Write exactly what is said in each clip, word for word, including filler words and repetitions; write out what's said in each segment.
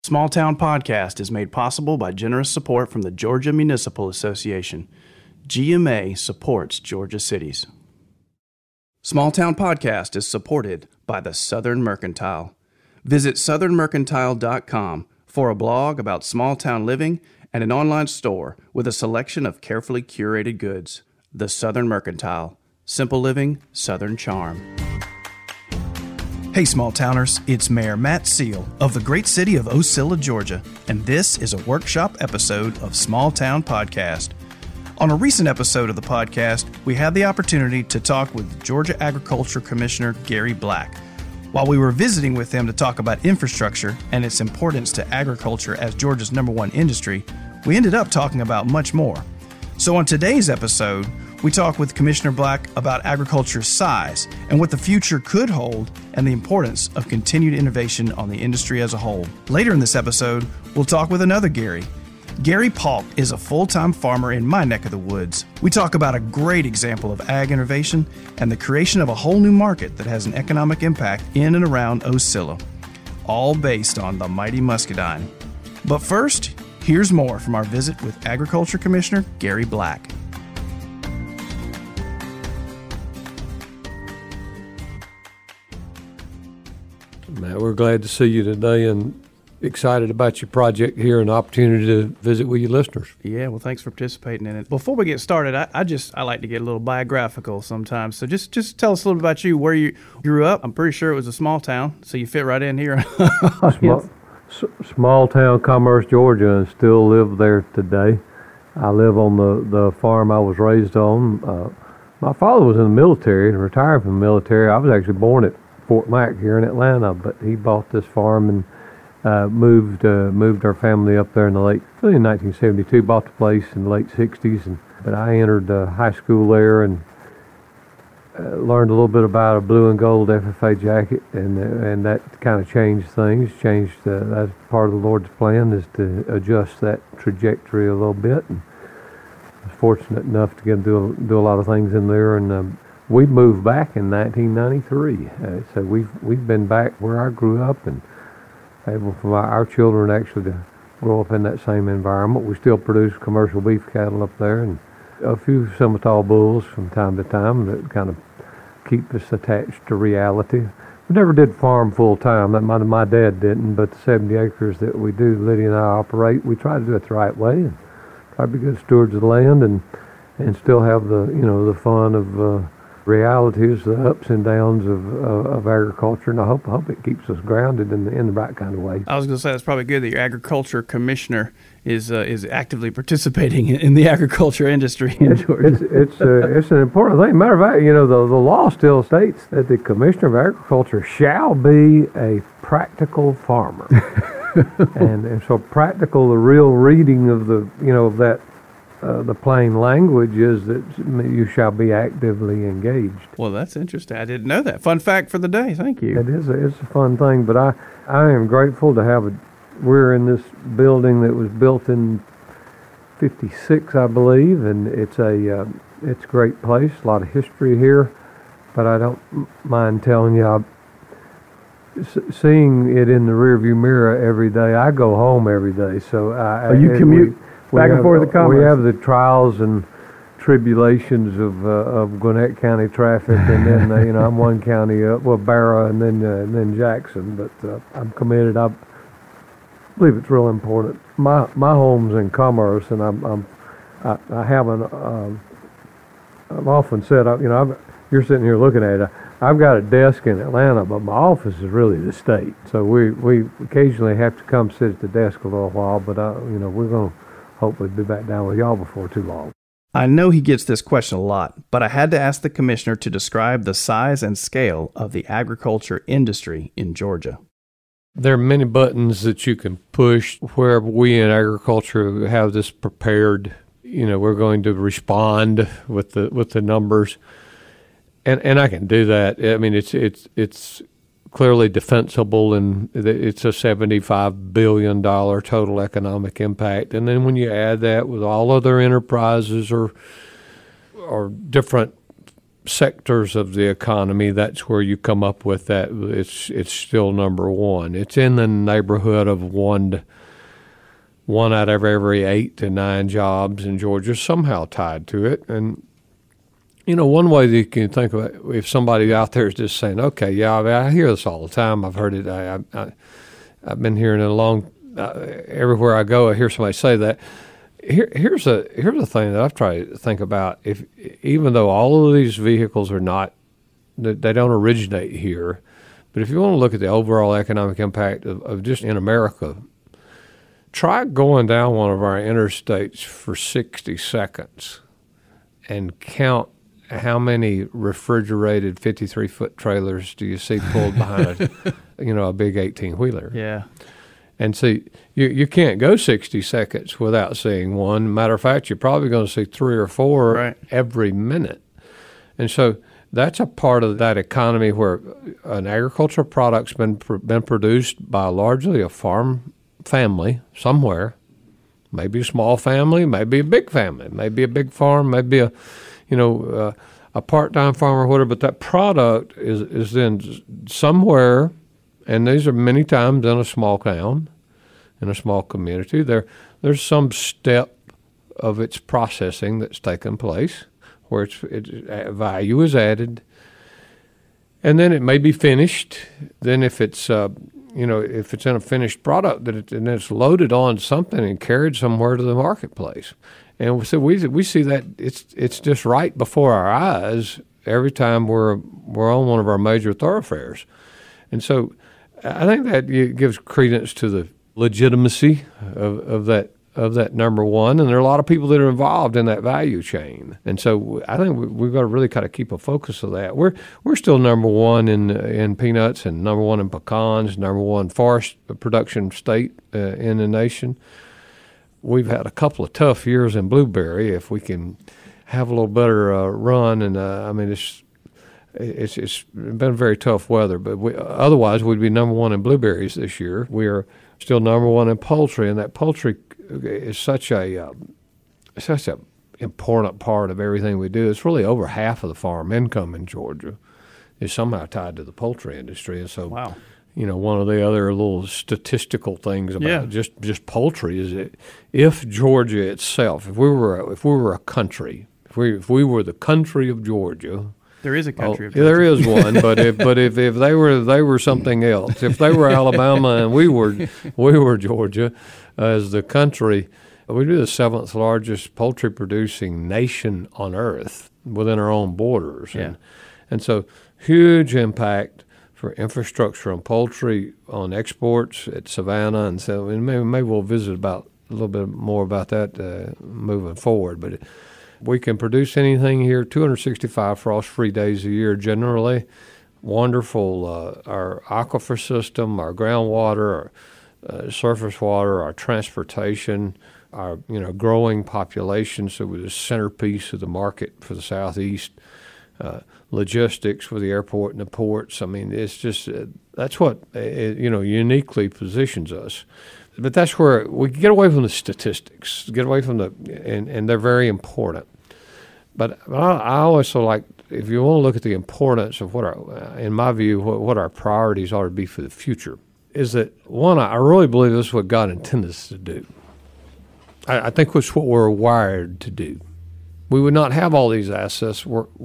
Small Town Podcast is made possible by generous support from the Georgia Municipal Association. G M A supports Georgia cities. Small Town Podcast is supported by the Southern Mercantile. Visit southern mercantile dot com for a blog about small town living and an online store with a selection of carefully curated goods. The Southern Mercantile. Simple living, Southern charm. Hey, small towners, it's Mayor Matt Seal of the great city of Ocilla, Georgia, and this is a workshop episode of Small Town Podcast. On a recent episode of the podcast, we had the opportunity to talk with Georgia Agriculture Commissioner Gary Black. While we were visiting with him to talk about infrastructure and its importance to agriculture as Georgia's number one industry, we ended up talking about much more. So on today's episode, we talk with Commissioner Black about agriculture's size and what the future could hold and the importance of continued innovation on the industry as a whole. Later in this episode, we'll talk with another Gary. Gary Paulk is a full-time farmer in my neck of the woods. We talk about a great example of ag innovation and the creation of a whole new market that has an economic impact in and around Ocilla, all based on the mighty muscadine. But first, here's more from our visit with Agriculture Commissioner Gary Black. Matt, we're glad to see you today and excited about your project here and the opportunity to visit with your listeners. Yeah, well, thanks for participating in it. Before we get started, I, I just I like to get a little biographical sometimes. So just just tell us a little bit about you, where you grew up. I'm pretty sure it was a small town, so you fit right in here. small, s- small town, Commerce, Georgia, and still live there today. I live on the, the farm I was raised on. Uh, my father was in the military and retired from the military. I was actually born at Fort Mac here in Atlanta, but he bought this farm and uh, moved uh, moved our family up there in the late, really in nineteen seventy-two, bought the place in the late sixties. And, but I entered uh, high school there and uh, learned a little bit about a blue and gold F F A jacket, and uh, and that kind of changed things, changed, uh, that's part of the Lord's plan, is to adjust that trajectory a little bit. And I was fortunate enough to get to do a, do a lot of things in there, and um, we moved back in nineteen ninety-three, uh, so we've we've been back where I grew up and able for my, our children actually to grow up in that same environment. We still produce commercial beef cattle up there and a few Simmental bulls from time to time that kind of keep us attached to reality. We never did farm full time. That my my dad didn't, but the seventy acres that we do, Lydia and I operate, we try to do it the right way and try to be good stewards of the land and and still have the you know the fun of. Uh, realities, the ups and downs of uh, of agriculture, and I hope I hope it keeps us grounded in the, in the right kind of way. I was going to say that's probably good that your agriculture commissioner is uh, is actively participating in, in the agriculture industry in it's, Georgia. It's it's, uh, it's an important thing. Matter of fact, you know the the law still states that the commissioner of agriculture shall be a practical farmer, and and so practical, the real reading of the you know of that. Uh, the plain language is that you shall be actively engaged. Well, that's interesting. I didn't know that. Fun fact for the day. Thank you. It is a, it's a fun thing, but I, I am grateful to have a, we're in this building that was built in fifty-six, I believe, and it's a, uh, it's a great place, a lot of history here, but I don't mind telling you, I, seeing it in the rearview mirror every day, I go home every day, so I... Oh, you commute... We, Back and forth to Commerce. We have the trials and tribulations of uh, of Gwinnett County traffic, and then uh, you know I'm one county up, well Barra, and then uh, and then Jackson. But uh, I'm committed. I believe it's real important. My my home's in Commerce, and I'm, I'm I, I haven't. Um, I've often said, you know, I've, you're sitting here looking at it. I've got a desk in Atlanta, but my office is really the state. So we we occasionally have to come sit at the desk a little while, but I, you know we're going to hopefully be back down with y'all before too long. I know he gets this question a lot, but I had to ask the commissioner to describe the size and scale of the agriculture industry in Georgia. There are many buttons that you can push wherever we in agriculture have this prepared. You know, we're going to respond with the with the numbers, and and I can do that. I mean, it's it's it's clearly defensible, and it's a seventy-five billion dollars total economic impact. And then when you add that with all other enterprises or or different sectors of the economy, that's where you come up with that. It's it's still number one. It's in the neighborhood of one to, one out of every eight to nine jobs in Georgia somehow tied to it. And you know, one way that you can think of it, if somebody out there is just saying, "Okay, yeah, I, mean, I hear this all the time. I've heard it. I, I, I've been hearing it a long. Uh, everywhere I go, I hear somebody say that." Here, here's a here's a thing that I've tried to think about. If even though all of these vehicles are not, they don't originate here, but if you want to look at the overall economic impact of, of just in America, try going down one of our interstates for sixty seconds and count how many refrigerated fifty-three foot trailers do you see pulled behind a, you know, a big eighteen wheeler. Yeah. And see, you, you can't go sixty seconds without seeing one. Matter of fact, you're probably going to see three or four right. every minute. And so that's a part of that economy where an agricultural product's been been produced by largely a farm family somewhere, maybe a small family, maybe a big family, maybe a big farm, maybe a, you know, uh, a part-time farmer or whatever. But that product is is then somewhere. And these are many times in a small town, in a small community. There, there's some step of its processing that's taken place where it's, it's, value is added, and then it may be finished. Then, if it's uh, you know if it's in a finished product, that it, and it's loaded on something and carried somewhere to the marketplace. And so we we see that it's it's just right before our eyes every time we're we're on one of our major thoroughfares, and so. I think that gives credence to the legitimacy of, of that of that number one, and there are a lot of people that are involved in that value chain, and so I think we, we've got to really kind of keep a focus of that. We're we're still number one in in peanuts, and number one in pecans, number one forest production state uh, in the nation. We've had a couple of tough years in blueberry. If we can have a little better uh, run, and uh, I mean it's. It's it's been very tough weather, but we, otherwise we'd be number one in blueberries this year. We are still number one in poultry, and that poultry is such a uh, such a important part of everything we do. It's really over half of the farm income in Georgia is somehow tied to the poultry industry, and so wow. You know, one of the other little statistical things about yeah. just just poultry is that if Georgia itself, if we were a, if we were a country, if we if we were the country of Georgia. There is a country oh, of Georgia. There is one, but if but if, if they were they were something else, if they were Alabama and we were we were Georgia uh, as the country, we'd be the seventh largest poultry producing nation on earth within our own borders. Yeah. And and so huge impact for infrastructure on poultry, on exports at Savannah, and so and maybe maybe we'll visit about a little bit more about that uh, moving forward, but. It, We can produce anything here, two hundred sixty-five frost-free days a year generally. Wonderful, uh, our aquifer system, our groundwater, our uh, surface water, our transportation, our you know growing population, so we're the centerpiece of the market for the Southeast, uh, logistics with the airport and the ports. I mean, it's just, uh, that's what, uh, you know, uniquely positions us. But that's where we get away from the statistics, get away from the, and, and they're very important. But, but I, I also like, if you want to look at the importance of what our, in my view, what, what our priorities ought to be for the future, is that, one, I really believe this is what God intended us to do. I, I think it's what we're wired to do. We would not have all these assets,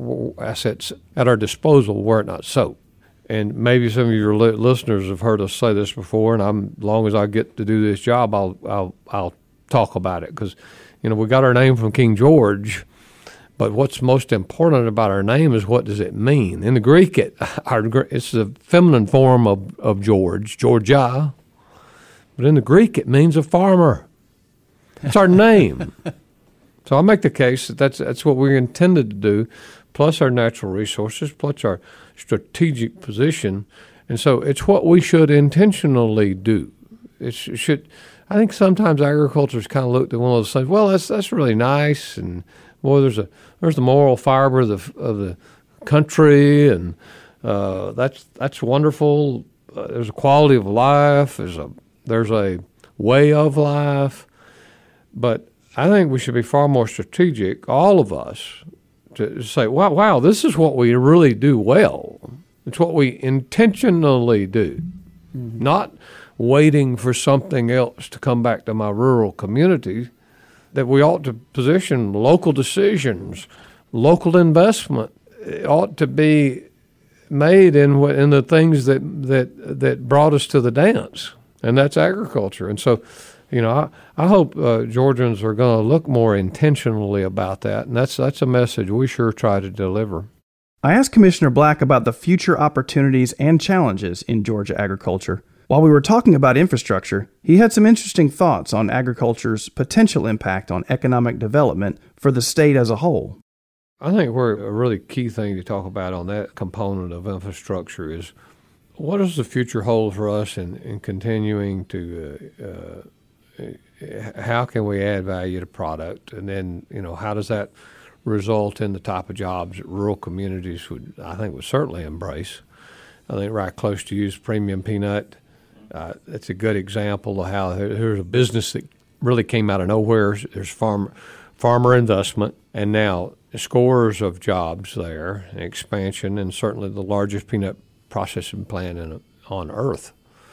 assets at our disposal were it not so. And maybe some of your li- listeners have heard us say this before, and I'm, as long as I get to do this job, I'll I'll, I'll talk about it. Because, you know, we got our name from King George, but what's most important about our name is what does it mean? In the Greek, it, our, it's the feminine form of, of George, Georgia. But in the Greek, it means a farmer. It's our name. So I make the case that that's, that's what we're intended to do, plus our natural resources, plus our strategic position. And so it's what we should intentionally do. It should. I think sometimes agriculture is kind of looked at one of those things, well, that's that's really nice, and well, there's a there's the moral fiber of the of the country, and uh, that's that's wonderful. Uh, there's a quality of life. There's a there's a way of life, but I think we should be far more strategic, all of us, to say, wow, wow, this is what we really do well. It's what we intentionally do, mm-hmm. not waiting for something else to come back to my rural community, that we ought to position local decisions, local investment ought to be made in in the things that, that, that brought us to the dance, and that's agriculture. And so, you know, I, I hope uh, Georgians are going to look more intentionally about that, and that's that's a message we sure try to deliver. I asked Commissioner Black about the future opportunities and challenges in Georgia agriculture. While we were talking about infrastructure, he had some interesting thoughts on agriculture's potential impact on economic development for the state as a whole. I think where a really key thing to talk about on that component of infrastructure is what does the future hold for us in, in continuing to, uh, uh, how can we add value to product? And then, you know, how does that result in the type of jobs that rural communities would, I think, would certainly embrace? I think right close to you is premium peanut. Uh, that's a good example of how there, there's a business that really came out of nowhere. There's farm, farmer investment, and now scores of jobs there, and expansion, and certainly the largest peanut processing plant in, on earth.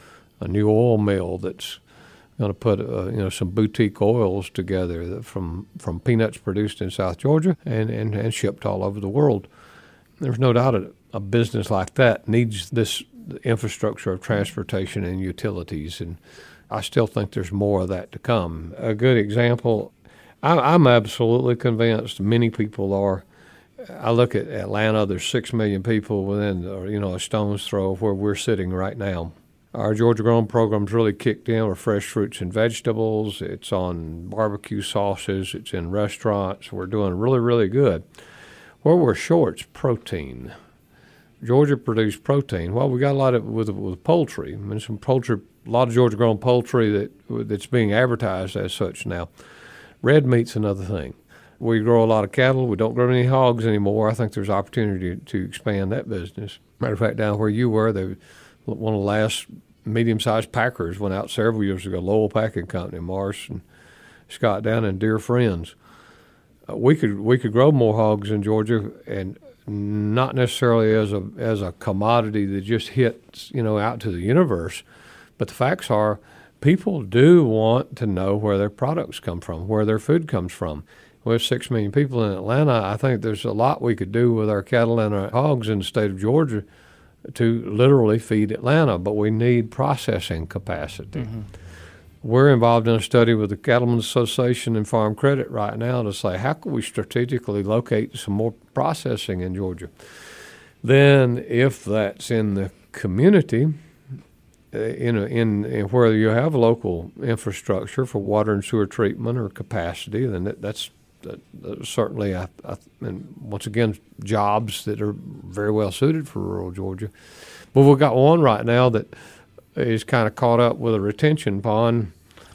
A new oil mill that's going to put uh, you know some boutique oils together that from from peanuts produced in South Georgia and, and, and shipped all over the world. There's no doubt a, a business like that needs this infrastructure of transportation and utilities, and I still think there's more of that to come. A good example, I, I'm absolutely convinced, many people are. I look at Atlanta, there's six million people within you know a stone's throw of where we're sitting right now. Our Georgia Grown program's really kicked in with fresh fruits and vegetables. It's on barbecue sauces. It's in restaurants. We're doing really, really good. Where we're short is protein. Georgia produced protein. Well, we got a lot of with with poultry. I mean, some poultry, a lot of Georgia grown poultry that that's being advertised as such now. Red meat's another thing. We grow a lot of cattle. We don't grow any hogs anymore. I think there's opportunity to, to expand that business. Matter of fact, down where you were, they, one of the last medium-sized packers went out several years ago. Lowell Packing Company, Morris and Scott down and dear friends. Uh, we could we could grow more hogs in Georgia, and not necessarily as a as a commodity that just hits, you know, out to the universe. But the facts are people do want to know where their products come from, where their food comes from. We have six million people in Atlanta. I think there's a lot we could do with our cattle and our hogs in the state of Georgia to literally feed Atlanta, but we need processing capacity. Mm-hmm. We're involved in a study with the Cattlemen's Association and Farm Credit right now to say, how can we strategically locate some more processing in Georgia? Then if that's in the community, uh, in, a, in in where you have local infrastructure for water and sewer treatment or capacity, then that, that's that, that certainly, I, I, and once again, jobs that are very well suited for rural Georgia. But we've got one right now that is kind of caught up with a retention pond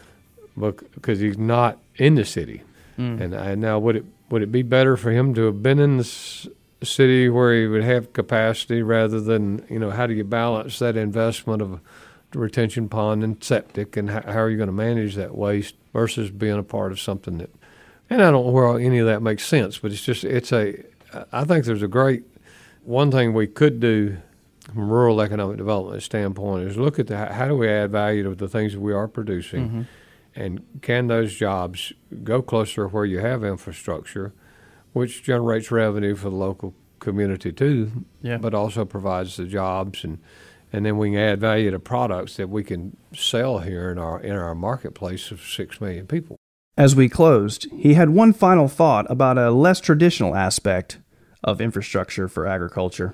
because he's not in the city. Mm. And, and now would it would it be better for him to have been in the s- city where he would have capacity rather than, you know, how do you balance that investment of the retention pond and septic, and how, how are you going to manage that waste versus being a part of something that, and I don't know where any of that makes sense, but it's just, it's a, I think there's a great, one thing we could do from a rural economic development standpoint is look at the, how do we add value to the things that we are producing, mm-hmm. and can those jobs go closer where you have infrastructure, which generates revenue for the local community too, yeah. but also provides the jobs, and and then we can add value to products that we can sell here in our in our marketplace of six million people. As we closed, he had one final thought about a less traditional aspect of infrastructure for agriculture.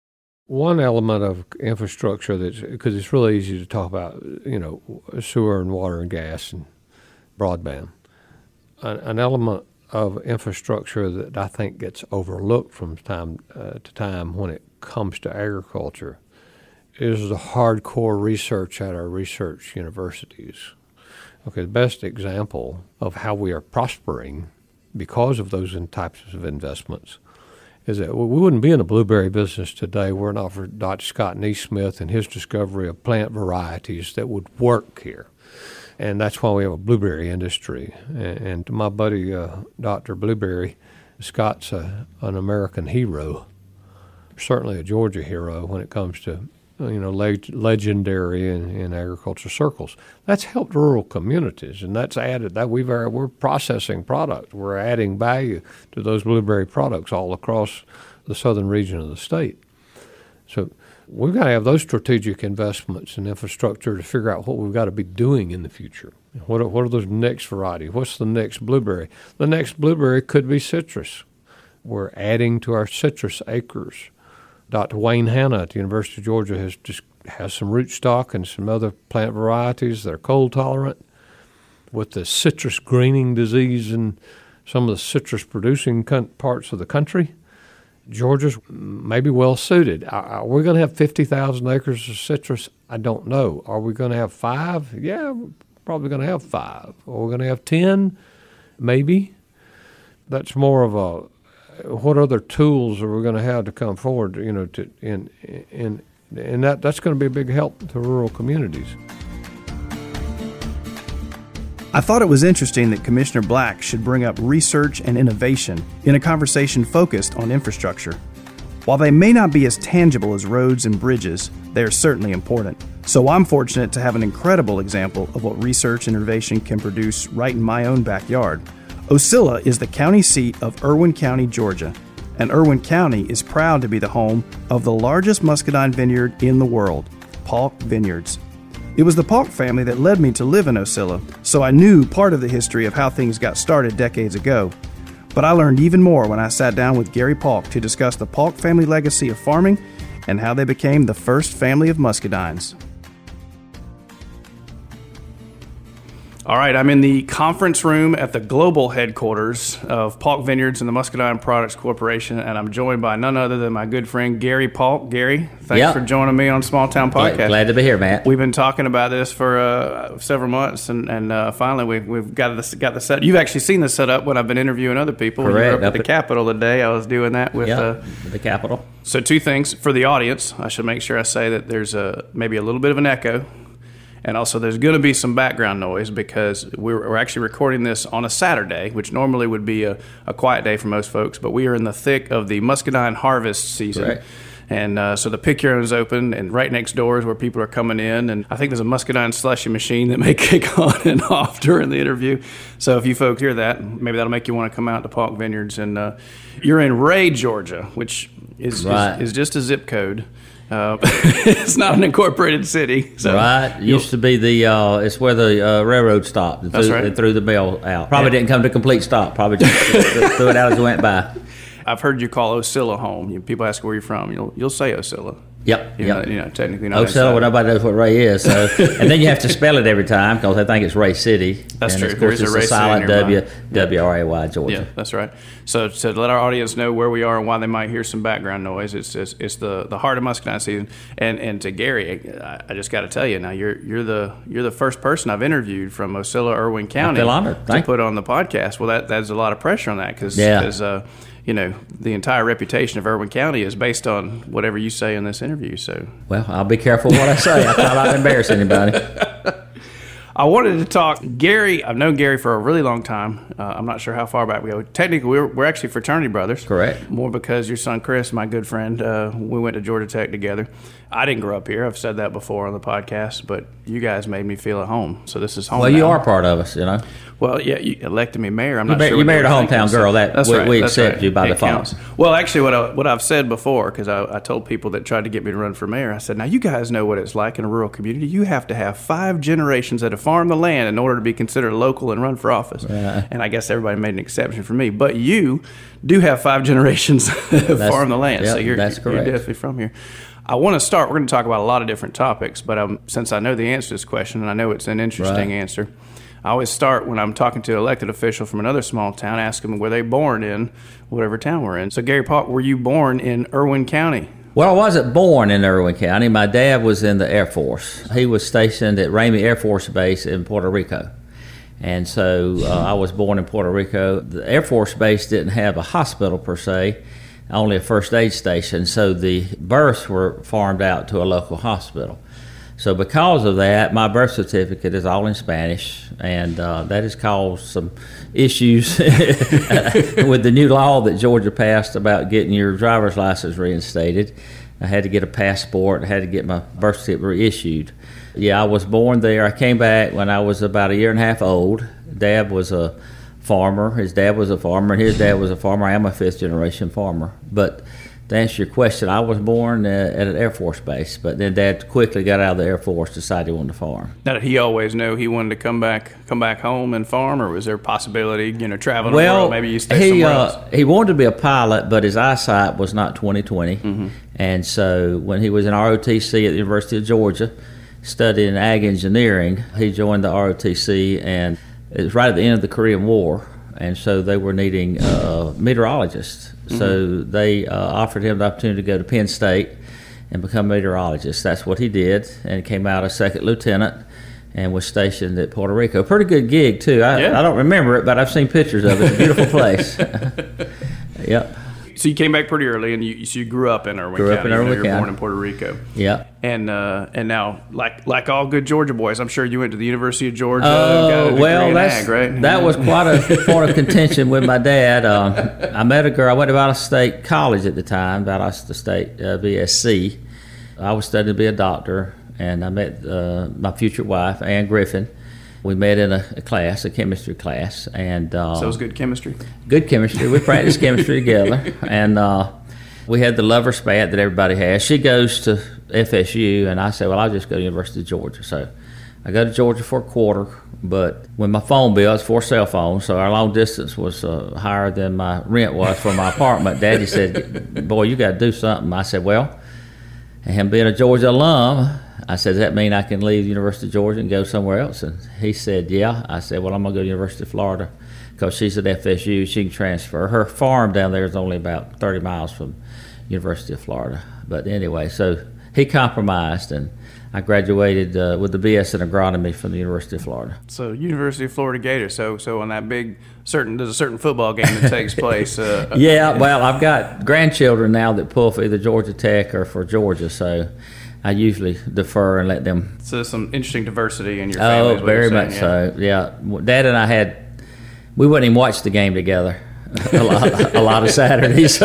One element of infrastructure that's, because it's really easy to talk about, you know, sewer and water and gas and broadband. An, an element of infrastructure that I think gets overlooked from time uh, to time when it comes to agriculture is the hardcore research at our research universities. Okay, the best example of how we are prospering because of those types of investments is that we wouldn't be in the blueberry business today were it not for Doctor Scott Neesmith and his discovery of plant varieties that would work here. And that's why we have a blueberry industry. And, and my buddy, uh, Doctor Blueberry, Scott's a, an American hero, certainly a Georgia hero when it comes to, you know, leg- legendary in, in agriculture circles. That's helped rural communities, and that's added that we've we're processing product. We're adding value to those blueberry products all across the southern region of the state. So we've got to have those strategic investments in infrastructure to figure out what we've got to be doing in the future. What are, what are those next varieties? What's the next blueberry? The next blueberry could be citrus. We're adding to our citrus acres. Doctor Wayne Hanna at the University of Georgia has just has some rootstock and some other plant varieties that are cold tolerant. With the citrus greening disease in some of the citrus producing con- parts of the country, Georgia's maybe well suited. Are we going to have fifty thousand acres of citrus? I don't know. Are we going to have five? Yeah, we're probably going to have five. Are we going to have ten? Maybe. That's more of a what other tools are we going to have to come forward, you know, to in in and that that's going to be a big help to rural communities. I thought it was interesting that Commissioner Black should bring up research and innovation in a conversation focused on infrastructure. While they may not be as tangible as roads and bridges, they are certainly important. So I'm fortunate to have an incredible example of what research and innovation can produce right in my own backyard. Ocilla is the county seat of Irwin County, Georgia, and Irwin County is proud to be the home of the largest muscadine vineyard in the world, Paulk Vineyards. It was the Paulk family that led me to live in Ocilla, so I knew part of the history of how things got started decades ago. But I learned even more when I sat down with Gary Paulk to discuss the Paulk family legacy of farming and how they became the first family of muscadines. All right, I'm in the conference room at the global headquarters of Paulk Vineyards and the Muscadine Products Corporation, and I'm joined by none other than my good friend Gary Paulk. Gary, thanks yep. for joining me on Small Town Podcast. Glad, glad to be here, Matt. We've been talking about this for uh, several months, and, and uh, finally we've, we've got this got the set. You've actually seen the setup when I've been interviewing other people. Correct. When you were up, up at the Capitol today, I was doing that with yep, uh, the Capitol. So two things for the audience. I should make sure I say that there's a maybe a little bit of an echo. And also, there's going to be some background noise because we're, we're actually recording this on a Saturday, which normally would be a, a quiet day for most folks. But we are in the thick of the muscadine harvest season. Right. And uh, so the pick your own is open, and right next door is where people are coming in. And I think there's a muscadine slushy machine that may kick on and off during the interview. So if you folks hear that, maybe that'll make you want to come out to Paulk Vineyards. And uh, you're in Ray, Georgia, which is, right. is, is just a zip code. Uh, it's not an incorporated city. So right. It used to be the, uh, it's where the uh, railroad stopped. They That's threw, right. They threw the bell out. Probably Yeah. didn't come to a complete stop. Probably just threw it out as it went by. I've heard you call Ocilla home. You, people ask where you're from. You'll you'll say Ocilla. Yep. You yep. know, you know, technically not. Ocilla, well, nobody knows what Ray is. So, and then you have to spell it every time because they think it's Ray City. That's and true. Of There course, is a it's Ray a City in silent your W, mind. W R A Y, Georgia. Yeah, that's right. So to let our audience know where we are and why they might hear some background noise, it's it's, it's the, the heart of muscadine season. And and to Gary, I, I just got to tell you now, you're you're the you're the first person I've interviewed from Ocilla, Irwin County I feel honored. to Thank put on the podcast. Well, that that's a lot of pressure on that because Yeah. uh, you know, the entire reputation of Irwin County is based on whatever you say in this interview. So, Well, I'll be careful what I say. I thought I'd embarrass anybody. I wanted to talk, Gary, I've known Gary for a really long time. Uh, I'm not sure how far back we go. Technically, we're, we're actually fraternity brothers. Correct. More because your son, Chris, my good friend, uh, we went to Georgia Tech together. I didn't grow up here. I've said that before on the podcast, but you guys made me feel at home. So this is home Well, now. you are part of us, you know. Well, yeah, you elected me mayor. I'm You not mar- sure. you what married they a were hometown thinking. girl. That- That's we- right. we That's accept right. you by It default. counts. Well, actually, what, I, what I've said before, because I, I told people that tried to get me to run for mayor, I said, now you guys know what it's like in a rural community. You have to have five generations that have farmed the land in order to be considered local and run for office. Right. And I guess everybody made an exception for me. But you do have five generations that have farmed the land. Yep, so you're, that's you're correct. definitely from here. I want to start. We're going to talk about a lot of different topics, but um, since I know the answer to this question, and I know it's an interesting Right. answer, I always start when I'm talking to an elected official from another small town, ask them were they born in whatever town we're in. So, Gary Paulk, were you born in Irwin County? Well, I wasn't born in Irwin County. My dad was in the Air Force. He was stationed at Ramey Air Force Base in Puerto Rico. And so uh, I was born in Puerto Rico. The Air Force Base didn't have a hospital per se, only a first aid station. So the births were farmed out to a local hospital. So because of that, my birth certificate is all in Spanish, and uh, that has caused some issues with the new law that Georgia passed about getting your driver's license reinstated. I had to get a passport. I had to get my birth certificate reissued. Yeah, I was born there. I came back when I was about a year and a half old. Dad was a farmer. His dad was a farmer, and his dad was a farmer. I am a fifth-generation farmer. But to answer your question, I was born uh, at an Air Force base, but then Dad quickly got out of the Air Force, decided he wanted to farm. Now, did he always know he wanted to come back come back home and farm, or was there a possibility, you know, traveling well, the world, maybe you stay he, somewhere uh, else? He wanted to be a pilot, but his eyesight was not twenty twenty. Mm-hmm. And so when he was in R O T C at the University of Georgia, studying ag engineering, he joined the R O T C, and it was right at the end of the Korean War. And so they were needing uh, meteorologists. Mm-hmm. So they uh, offered him the opportunity to go to Penn State and become a meteorologist. That's what he did, and came out a second lieutenant and was stationed at Puerto Rico. Pretty good gig, too. I, yeah. I don't remember it, but I've seen pictures of it. It's a beautiful place. Yep. So you came back pretty early, and you so you grew up in Irwin grew County. Up in Irwin you were County. born in Puerto Rico. Yeah. And uh, and now, like like all good Georgia boys, I'm sure you went to the University of Georgia. Oh, got a degree well, in that's, ag, right? that was quite a point of contention with my dad. Um, I met a girl. I went to Valdosta State College at the time, Valdosta State uh, V S C. I was studying to be a doctor, and I met uh, my future wife, Ann Griffin. We met in a, a class, a chemistry class, and uh, so it was good chemistry. Good chemistry. We practiced chemistry together, and uh, we had the lover spat that everybody has. She goes to F S U, and I said, well, I'll just go to the University of Georgia. So I go to Georgia for a quarter, but when my phone bill, it's for cell phone, so our long distance was uh, higher than my rent was for my apartment. Daddy said, boy, you got to do something. I said, well, and him being a Georgia alum, I said, does that mean I can leave the University of Georgia and go somewhere else? And he said, yeah. I said, well, I'm going to go to the University of Florida because she's at F S U. She can transfer. Her farm down there is only about thirty miles from University of Florida. But anyway, so he compromised, and I graduated uh, with the B S in agronomy from the University of Florida. So University of Florida Gators. So so on that big certain there's a certain football game that takes place. Uh, yeah, well, I've got grandchildren now that pull for either Georgia Tech or for Georgia, so I usually defer and let them. So there's some interesting diversity in your family. Oh, very much yeah. so. Yeah, Dad and I had we wouldn't even watch the game together a lot, a lot of Saturdays for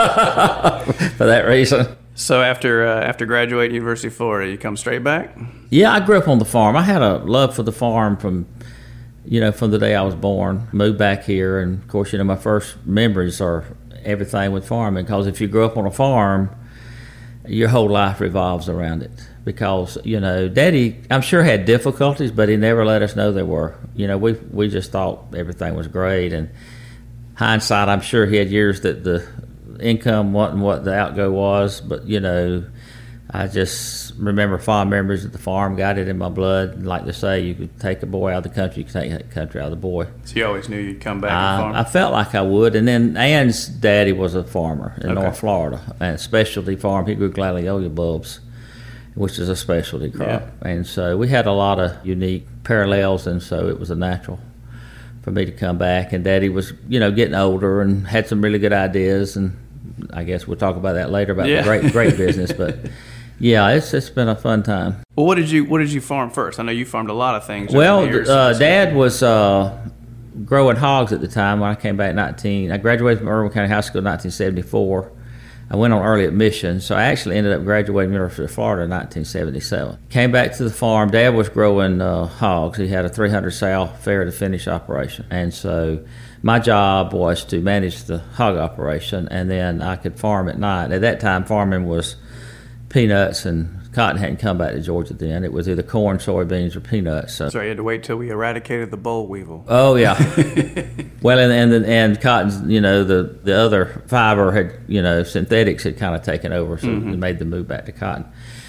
that reason. So after uh, after graduating University of Florida, you come straight back? Yeah, I grew up on the farm. I had a love for the farm from, you know, from the day I was born. Moved back here, and of course, you know, my first memories are everything with farming. Because if you grew up on a farm, your whole life revolves around it. Because you know, Daddy, I'm sure had difficulties, but he never let us know there were. You know, we we just thought everything was great. And hindsight, I'm sure he had years that the income wasn't what the outgo was, but you know, I just remember fond memories of the farm. Got it in my blood. And like they say, you could take a boy out of the country, you could take the country out of the boy. So you always knew you'd come back I, and farm? I felt like I would. And then Ann's daddy was a farmer in Okay. North Florida, and a specialty farm. He grew gladiolus bulbs, which is a specialty crop. Yeah. And so we had a lot of unique parallels, and so it was a natural for me to come back. And Daddy was, you know, getting older and had some really good ideas, and I guess we'll talk about that later about Yeah. the great great business. But yeah, it's it's been a fun time. Well, what did you what did you farm first? I know you farmed a lot of things. over Well, the years. uh, Dad was uh, growing hogs at the time when I came back in nineteen. I graduated from Irwin County High School in nineteen seventy-four. I went on early admission, so I actually ended up graduating from the University of Florida in nineteen seventy-seven. Came back to the farm. Dad was growing uh, hogs. He had a three hundred sow fair to finish operation, and so my job was to manage the hog operation, and then I could farm at night. At that time, farming was peanuts, and cotton hadn't come back to Georgia then. It was either corn, soybeans, or peanuts. So. Sorry, you had to wait till we eradicated the boll weevil. Oh yeah. Well, and and and cotton, you know, the the other fiber had, you know, synthetics had kind of taken over, so Mm-hmm. they made the move back to cotton.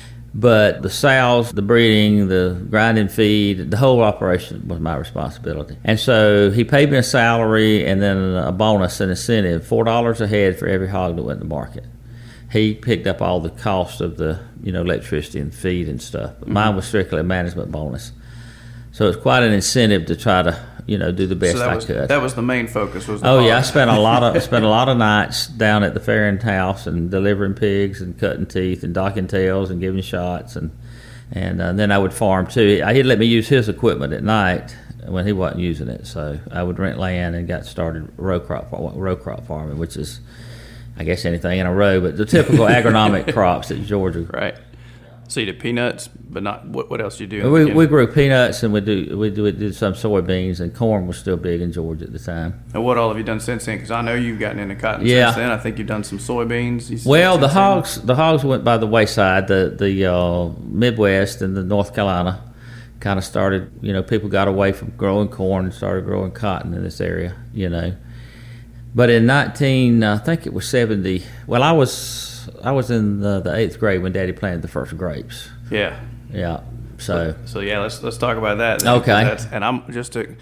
But the sows, the breeding, the grinding feed, the whole operation was my responsibility. And so he paid me a salary and then a bonus, an incentive, four dollars a head for every hog that went to market. He picked up all the cost of the, you know, electricity and feed and stuff. But mine was strictly a management bonus. So it's quite an incentive to try to, you know, do the best so that I was, could. That was the main focus. Was the Oh hog. yeah, I spent a lot of spent a lot of nights down at the farrier's house and delivering pigs and cutting teeth and docking tails and giving shots and And uh, then I would farm too. He'd let me use his equipment at night when he wasn't using it. So I would rent land and got started row crop row crop farming, which is, I guess, anything in a row, but the typical agronomic crops at Georgia. Right. So you did peanuts, but not what? What else you do? We we grew peanuts and we do we do we did some soybeans, and corn was still big in Georgia at the time. And what all have you done since then? Because I know you've gotten into cotton yeah. since then. I think you've done some soybeans. Well, the hogs then? the hogs went by the wayside. The the uh, Midwest and the North Carolina kind of started. You know, people got away from growing corn and started growing cotton in this area. You know, but in nineteen, I think it was seventy. Well, I was. I was in the, the eighth grade when Daddy planted the first grapes. Yeah, yeah. So, so yeah, let's let's talk about that. Okay. That's, and I'm just a,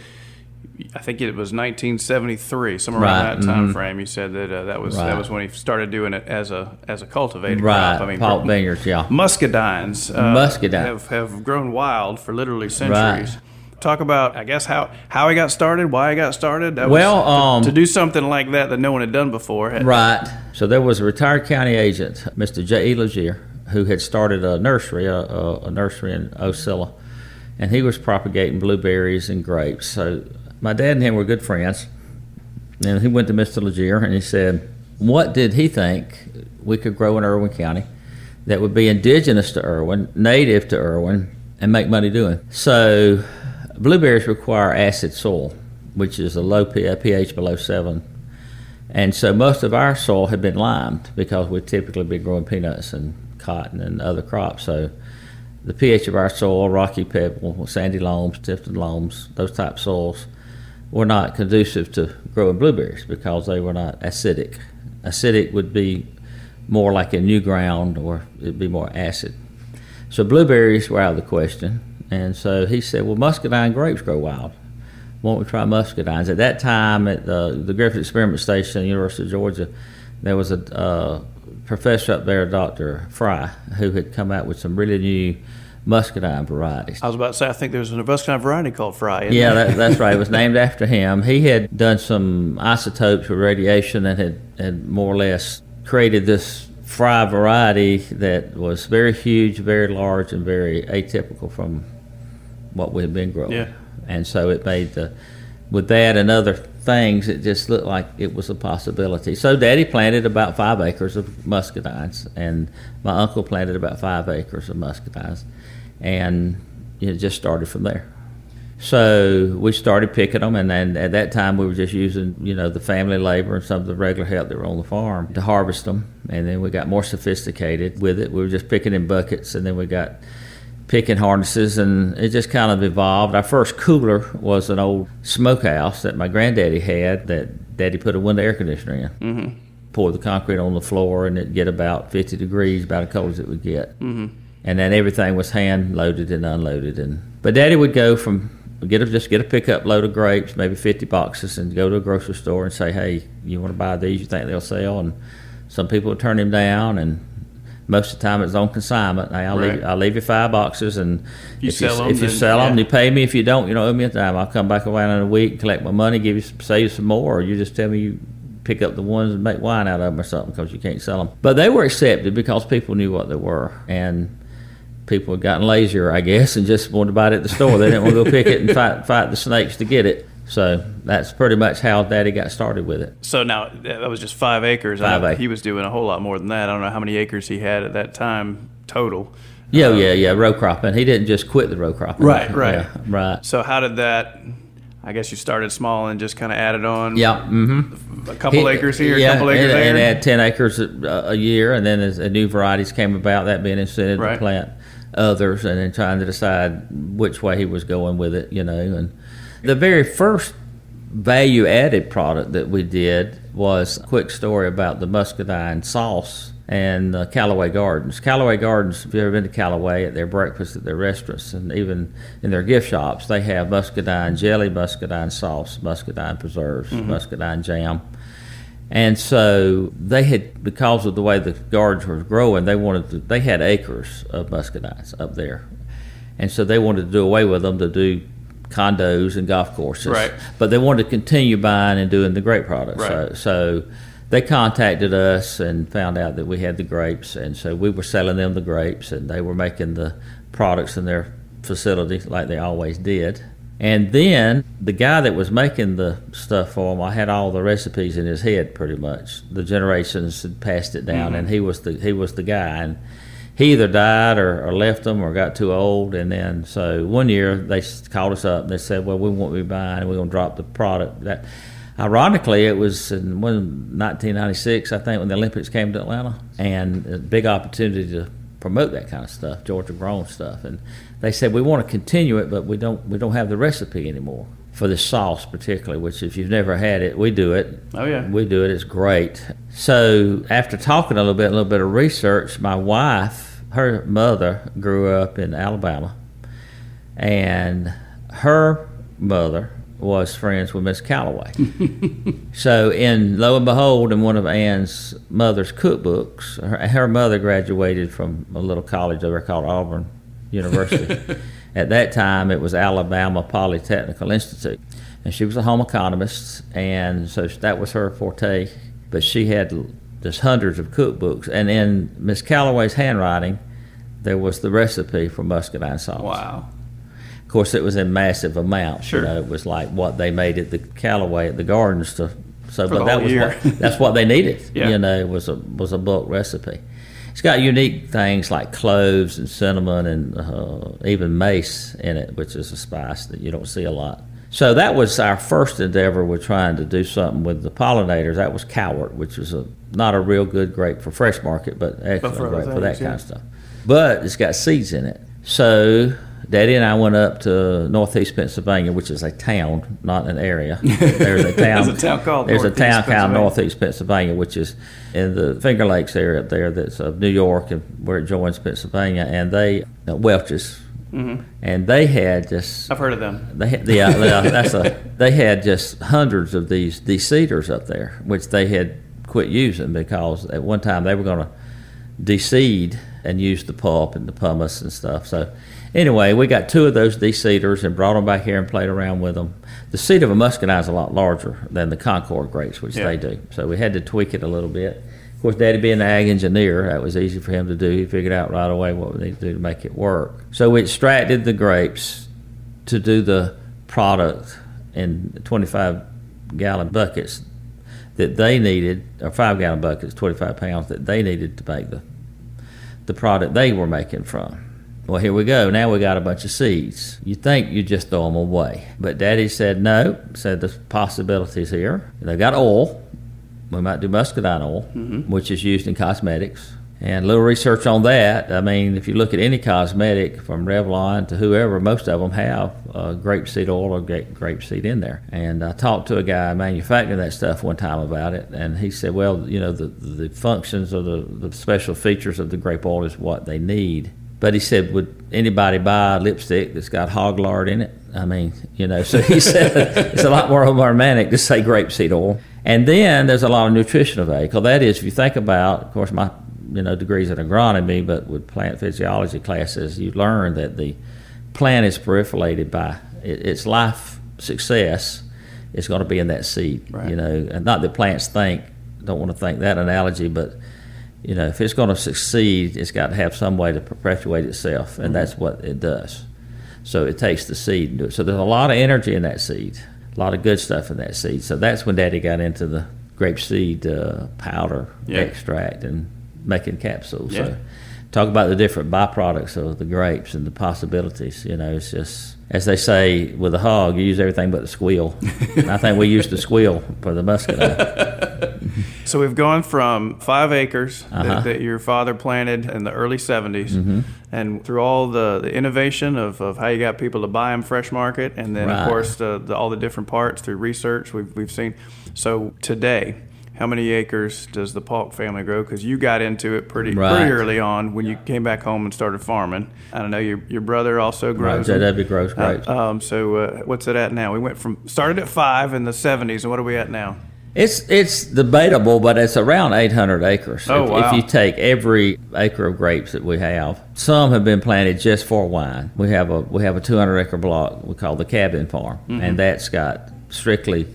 I think it was nineteen seventy-three, somewhere right. around that time mm-hmm. frame. You said that uh, that was right. that was when he started doing it as a as a cultivated right. crop. I mean, Pulp vineyards, yeah. Muscadines, uh, Muscadine have have grown wild for literally centuries. Right. Talk about, I guess, how, how he got started, why he got started. That well, was to, um, to do something like that that no one had done before. Right. So there was a retired county agent, Mister J E. Legier, who had started a nursery, a, a, a nursery in Ocilla, and he was propagating blueberries and grapes. So my dad and him were good friends, and he went to Mister Legier and he said, what did he think we could grow in Irwin County that would be indigenous to Irwin, native to Irwin, and make money doing? So blueberries require acid soil, which is a low pH below seven. And so most of our soil had been limed because we'd typically be growing peanuts and cotton and other crops. So the pH of our soil, rocky pebble, sandy loams, tifted loams, those type soils, were not conducive to growing blueberries because they were not acidic. Acidic would be more like a new ground, or it'd be more acid. So blueberries were out of the question. And so he said, well, muscadine grapes grow wild. Why don't we try muscadines? At that time, at the, the Griffith Experiment Station at the University of Georgia, there was a uh, professor up there, Doctor Fry, who had come out with some really new muscadine varieties. I was about to say, I think there's a muscadine variety called Fry. Yeah, that, that's right. It was named after him. He had done some isotopes with radiation and had, had more or less created this Fry variety that was very huge, very large, and very atypical from what we had been growing. Yeah. And so it made the, with that and other things, it just looked like it was a possibility. So Daddy planted about five acres of muscadines, and my uncle planted about five acres of muscadines, and it just started from there. So we started picking them, and then at that time we were just using, you know, the family labor and some of the regular help that were on the farm to harvest them. And then we got more sophisticated with it. We were just picking in buckets, and then we got picking harnesses, and it just kind of evolved. Our first cooler was an old smokehouse that my granddaddy had that Daddy put a window air conditioner in. Mm-hmm. Pour the concrete on the floor, and it'd get about fifty degrees, about as cold as it would get. Mm-hmm. And then everything was hand loaded and unloaded. And but Daddy would go from get a, just get a pickup load of grapes, maybe fifty boxes, and go to a grocery store and say, "Hey, you want to buy these? You think they'll sell?" And some people would turn him down, and most of the time it's on consignment. Hey, I'll, right. leave, I'll leave you five boxes, and you if sell you, them, if you then, sell them, yeah. you pay me. If you don't, you don't owe me a dime. I'll come back around in a week, collect my money, give you some, sell you some more, or you just tell me you pick up the ones and make wine out of them or something because you can't sell them. But they were accepted because people knew what they were, and people had gotten lazier, I guess, and just wanted to buy it at the store. They didn't want to go pick it and fight fight the snakes to get it. So that's pretty much how Daddy got started with it. So now that was just five acres. Five acres. He was doing a whole lot more than that. I don't know how many acres he had at that time total. Yeah, um, yeah, yeah. Row cropping. He didn't just quit the row cropping. Right, right, yeah, right. So how did that? I guess you started small and just kind of added on. Yeah. Mm-hmm. A couple he, acres here, yeah, a couple acres and, there. and add ten acres a, a year, and then as new varieties came about, that being incentive right. to plant others, and then trying to decide which way he was going with it, you know. And the very first value-added product that we did was a quick story about the muscadine sauce and uh, Callaway Gardens. Callaway Gardens, if you've ever been to Callaway, at their breakfast, at their restaurants, and even in their gift shops, they have muscadine jelly, muscadine sauce, muscadine preserves, mm-hmm. muscadine jam. And so they had, because of the way the gardens were growing, they wanted to, they had acres of muscadines up there. And so they wanted to do away with them to do condos and golf courses. Right. But they wanted to continue buying and doing the grape products. Right. So, so they contacted us and found out that we had the grapes, and so we were selling them the grapes, and they were making the products in their facility like they always did. And then the guy that was making the stuff for him, I had all the recipes in his head pretty much. The generations had passed it down, mm-hmm. and he was the he was the guy. And he either died or, or left them or got too old. And then so one year they called us up and they said, well, we won't be buying, we're going to drop the product. That, ironically, it was in nineteen ninety-six, I think, when the Olympics came to Atlanta, and a big opportunity to promote that kind of stuff, Georgia grown stuff. And they said, we want to continue it, but we don't we don't have the recipe anymore for this sauce particularly, which if you've never had it, we do it. Oh, yeah. We do it. It's great. So after talking a little bit, a little bit of research, my wife, her mother grew up in Alabama, and her mother was friends with Miss Calloway. So in lo and behold, in one of Ann's mother's cookbooks, her, her mother graduated from a little college over called Auburn University. At that time, it was Alabama Polytechnical Institute. And she was a home economist, and so that was her forte. But she had just hundreds of cookbooks. And in Miss Calloway's handwriting, there was the recipe for muscadine sauce. Wow. Of course, it was in massive amounts. Sure. You know, it was like what they made at the Calloway at the Gardens to. So, For but the that whole was year. what, that's what they needed. Yeah. You know, it was a was a bulk recipe. It's got unique things like cloves and cinnamon and uh, even mace in it, which is a spice that you don't see a lot. So that was our first endeavor with trying to do something with the pollinators. That was Cowart, which was a not a real good grape for fresh market, but excellent But for grape other for that things, kind yeah. of stuff. But it's got seeds in it. So Daddy and I went up to Northeast Pennsylvania, which is a town, not an area. There's a town. There's a town called There's Northeast a town called Pennsylvania. Northeast Pennsylvania, which is in the Finger Lakes area up there. That's of New York, and where it joins Pennsylvania. And they uh, Welch's, Mm-hmm. and they had just. I've heard of them. They had, yeah, that's a. They had just hundreds of these de-seeders up there, which they had quit using because at one time they were going to de-seed and use the pulp and the pumice and stuff. So anyway, we got two of those de-seeders and brought them back here and played around with them. The seed of a muscadine is a lot larger than the Concord grapes, which Yeah. they do. So we had to tweak it a little bit. Of course, Daddy being an ag engineer, that was easy for him to do. He figured out right away what we needed to do to make it work. So we extracted the grapes to do the product in twenty-five gallon buckets that they needed, or five gallon buckets, twenty-five pounds that they needed to make the the product they were making from. Well, here we go. Now we got a bunch of seeds. You think you just throw them away. But Daddy said no, said there's possibilities here. They got oil. We might do muscadine oil, mm-hmm. which is used in cosmetics. And a little research on that. I mean, if you look at any cosmetic, from Revlon to whoever, most of them have uh, grapeseed oil or grape, grapeseed in there. And I talked to a guy manufacturing that stuff one time about it, and he said, well, you know, the, the functions or the, the special features of the grape oil is what they need. But he said, would anybody buy a lipstick that's got hog lard in it? I mean, you know, so he said it's a lot more romantic to say grapeseed oil. And then there's a lot of nutrition available. That is, if you think about, of course, my you know degrees in agronomy, but with plant physiology classes, you learn that the plant is proliferated by it, its life success is going to be in that seed. Right. You know, and not that plants think. Don't want to think that analogy, but you know, if it's going to succeed, it's got to have some way to perpetuate itself, and mm-hmm. that's what it does. So it takes the seed and do it. So there's a lot of energy in that seed, a lot of good stuff in that seed. So that's when Daddy got into the grapeseed uh, powder yeah. extract and making capsules. Yeah. So talk about the different byproducts of the grapes and the possibilities. You know, it's just, as they say with a hog, you use everything but the squeal. I think we used the squeal for the muscadine. So we've gone from five acres Uh-huh. that, that your father planted in the early seventies, Mm-hmm. and through all the, the innovation of, of how you got people to buy them fresh market, and then, Right. of course, the, the, all the different parts through research we've, we've seen. So today, how many acres does the Polk family grow? Because you got into it pretty Right. pretty early on when you came back home and started farming. I know your your brother also Right, grows. J them. W grows grapes. Uh, um, so uh, what's it at now? We went from started at five in the seventies, and what are we at now? It's it's debatable, but it's around eight hundred acres. Oh, if, wow. if you take every acre of grapes that we have, some have been planted just for wine. We have a we have a two hundred acre block we call the Cabin Farm, Mm-hmm. and that's got strictly